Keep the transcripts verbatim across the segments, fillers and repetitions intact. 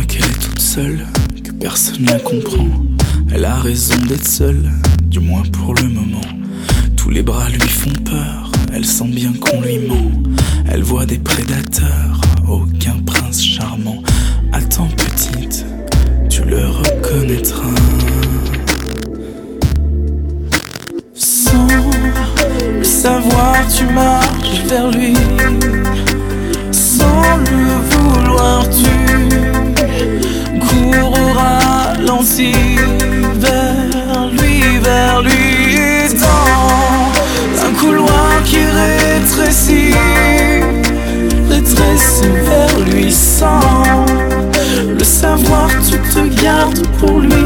croit qu'elle est toute seule, que personne la comprend. Elle a raison d'être seule, du moins pour le moment. Tous les bras lui font peur, elle sent bien qu'on lui ment. Elle voit des prédateurs, aucun prince charmant. Attends petite, tu le reconnaîtras. Sans le savoir, tu marches vers lui. Sans le vouloir, tu cours au ralenti vers lui, vers lui. Et dans un couloir qui rétrécit, rétrécit vers lui. Sans le savoir, tu te gardes pour lui.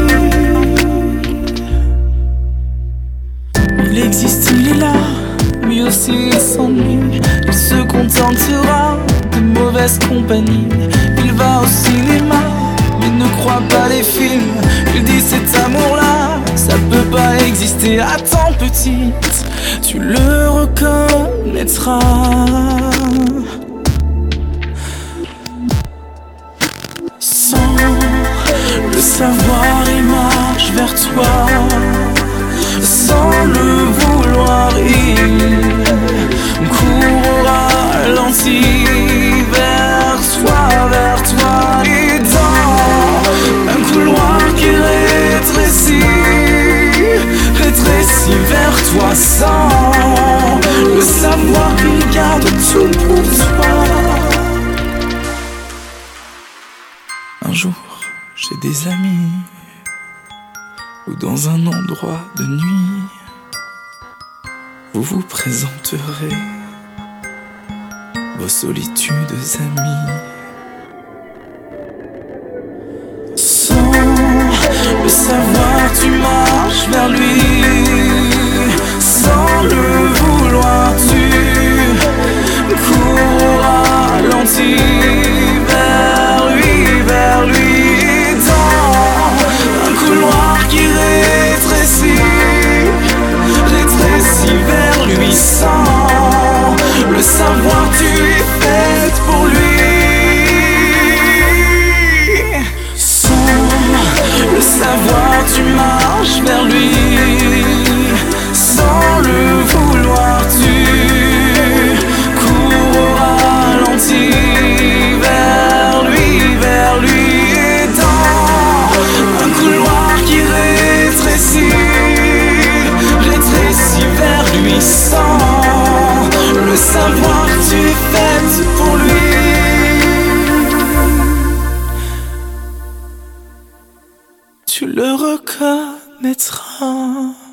Il existe, il est là, lui aussi il s'ennuie. Il se contentera de mauvaise compagnie. Il va au cinéma, mais ne croit pas les films. Il dit cet amour-là, ça peut pas exister. Attends petite, tu le reconnaîtras. Sans le savoir, il marche vers toi. Sans le vouloir, il court au ralenti vers toi, vers toi. Et dans un couloir qui rétrécit, rétrécit vers toi. Sans le savoir, il garde tout pour toi. Un jour, j'ai des amis, ou dans un endroit de nuit, vous vous présenterez vos solitudes amies. Sans le savoir, tu marches vers lui. Sans le vouloir, tu cours au ralenti vers lui, vers lui. Dans un couloir qui rétrécit, rétrécit vers lui. Sans le savoir, tu es faite pour lui. Sans le savoir, tu marches vers lui. Sans le vouloir, tu cours au ralenti vers lui, vers lui. Et dans un couloir qui rétrécit, rétrécit vers lui. Sans le savoir, tu es faite pour lui. Tu le reconnaîtras.